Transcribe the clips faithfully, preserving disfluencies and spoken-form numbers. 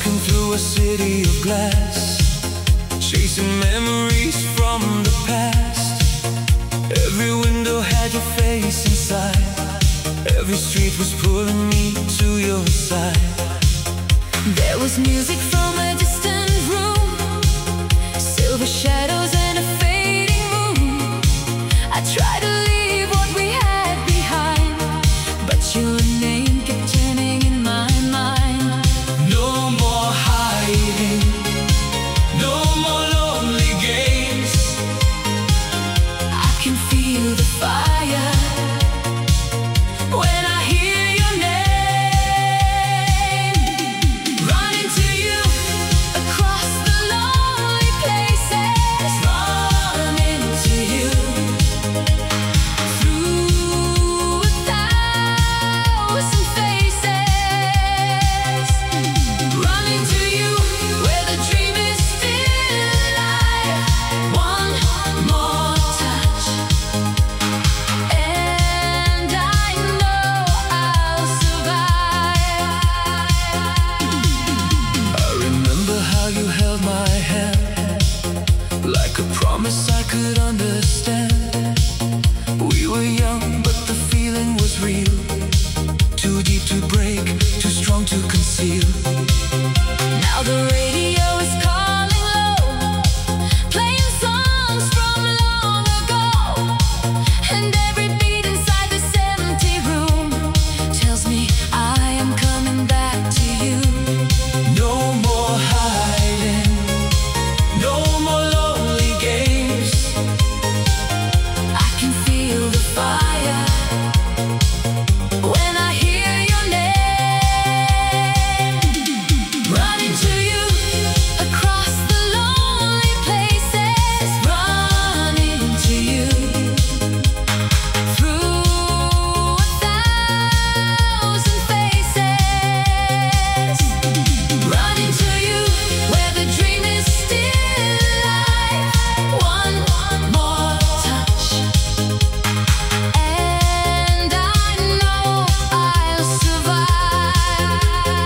Walking through a city of glass, chasing memories from the past. Every window had your face inside, every street was pulling me to your side. There was music from a distant room, silver shadows and a fading moon. I tried to leave what we had behind, but your name kept turning in my mind. No more hiding, no more lonely games. I can feel the fire when I hear your name. Running to you across the lonely places. Running to you through a thousand faces. Running to you where the dream is still alive. One more touch and I know I'll survive. I remember how you held my hand, like a promise I could understand. We were young, but the feeling was real. Too deep to break, too strong to conceal. Now the radio is calling low, playing songs from long ago, and every beat inside this empty room tells me I am coming back to you. No more hiding, no more lonely games. I can feel the fire when I hear your name. Running to you across the lonely places. Running to you through a thousand faces. Running to you where the dream is still alive. One more touch and I know I'll survive.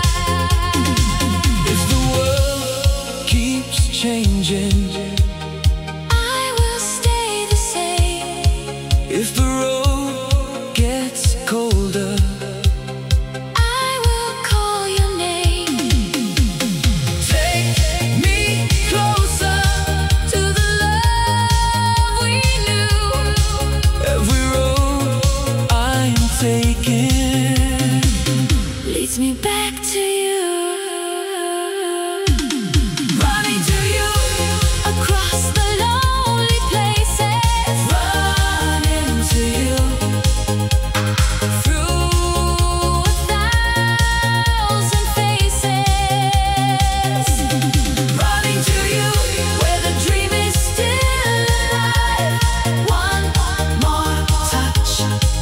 If the world keeps changing, I will stay the same. if the road gets colder, I will call your name. take me closer to the love we knew. Every road I'm taking Leads me back to you. running to you Across the lonely places. running to you Through a thousand faces. running to you Where the dream is still alive. One more touch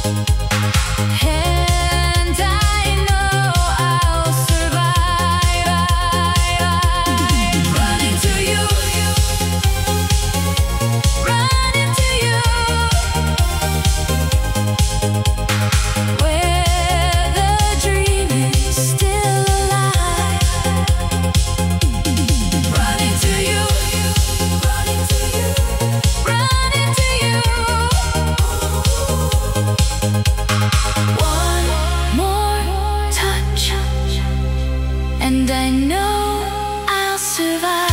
and I know I'll survive. Running to you, running to you, where the dream is still alive. Running to you, running to you, running to you. One more touch and I know I'll survive.